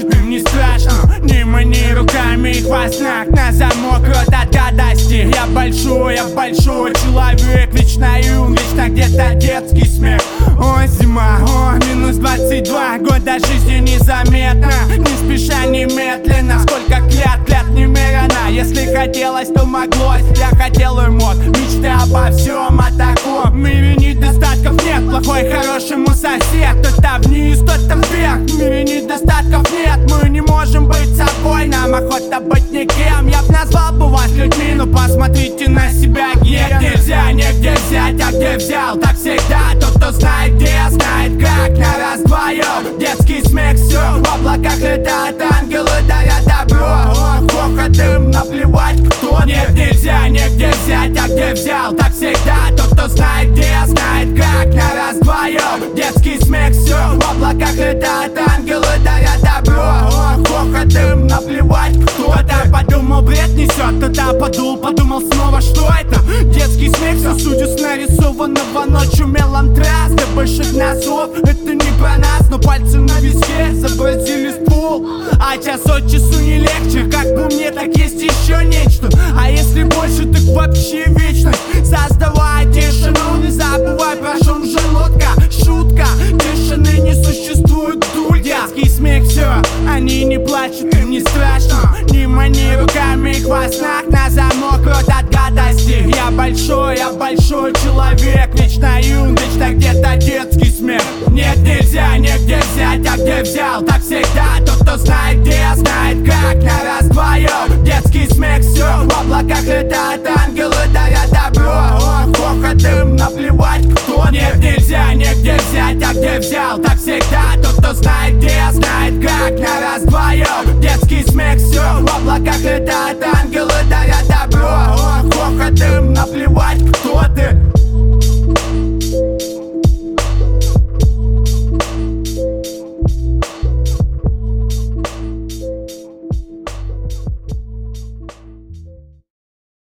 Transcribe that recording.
плачет, им не страшно. Не мани руками, их во снах на замок, рот от гадости. Я большой человек, вечно юн, вечно где-то детский смех. Ой, зима, ой, минус 22, года жизни незаметно, не спеша, немедленно. Сколько лет немерено, если хотелось, то моглось. Я хотел и мог, мечты обо всем, о таком. В мире недостатков нет, плохой хорошему сосед. То-то вниз, то-то вверх, в мире недостатков нет. Мы не можем быть собой, нам охота быть никем. Я б назвал бы вас людьми, но посмотрите на себя. Нет, нельзя, негде взять, а где взял, так всегда. Тот, кто знает где, знает как, на раз-двоем. Детский смех, все, в облаках летают ангелы, дарят добро. Хохот им, наплевать кто. Нет, нельзя, негде взять, а где взял, так всегда. Тот, кто знает где, знает как, на раз-двоем. Детский смех, все, в облаках летают ангелы, дарят добро. Хохот им, наплевать кто. Так подумал, бред несет, тогда подумал снова, что это. Детский смех, все судью с нарисованного ночью мелантрас. Для больших носов это не про нас, но пальцы на виске забросили ствол. А час от часу не легче, как по мне, так есть еще нечто. А если больше, так вообще вечность. Создавай тишину, не забывай про шум желудка. Шутка, тишины не существует, дуль. Детский смех, все, они не плачут, им не страшно. Не мани руками, их во снах на замок, рот от гадости. Я большой человек, вечно юн, вечно где-то детский смех. Нет, нельзя, негде взять, а где взял, так всегда. Тот, кто знает где, знает как, на раз-двоем. Детский смех, все, в облаках летают ангелы, дарят добро. Хохот им, наплевать кто. Нет, нельзя, негде взять, а где взял, так всегда. Тот, кто знает где, знает как, на раз-двоем. Детский смех, все, в облаках летают ангелы.